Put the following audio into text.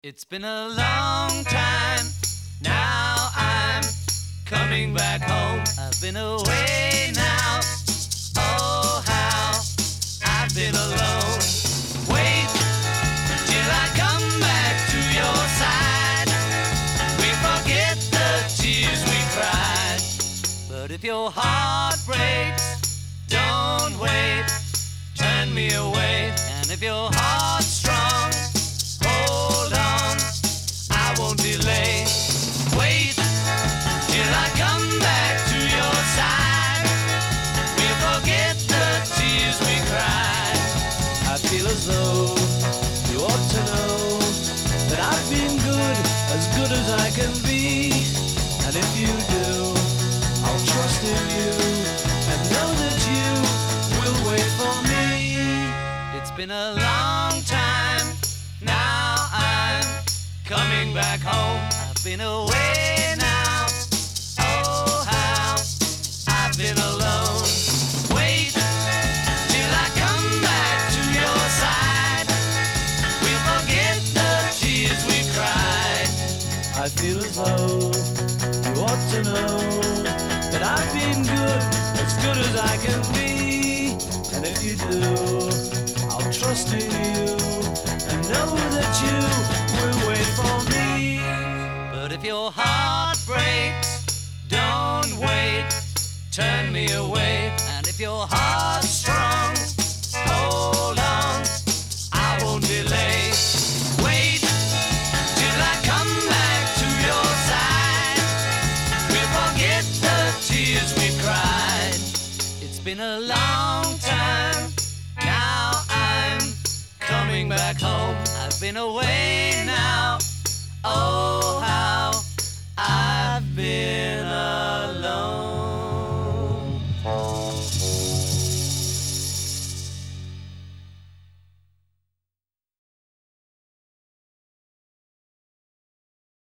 It's been a long time, now I'm coming back home. I've been away now, oh how I've been alone. Wait till I come back to your side. We forget the tears we cried. But if your heart breaks, don't wait, turn me away. And if your heart's strong, hold on, I won't delay. Wait till I come back to your side. We'll forget the tears we cried. I feel as though you ought to know that I've been good as I can be. And if you do, I'll trust in you and know that you will wait for me. It's been a long time, now I'm coming back home. I've been away now, oh how I've been alone. Wait till I come back to your side. We'll forget the tears we cried. I feel as though you ought to know that I've been good as I can be. And if you do, I'll trust in you and know that you will wait for me. But if your heart breaks, don't wait, turn me away. And if your heart's strong, hold on, I won't delay. Wait till I come back to your side. We'll forget the tears we cried. It's been a long time, now I'm coming back home. I've been away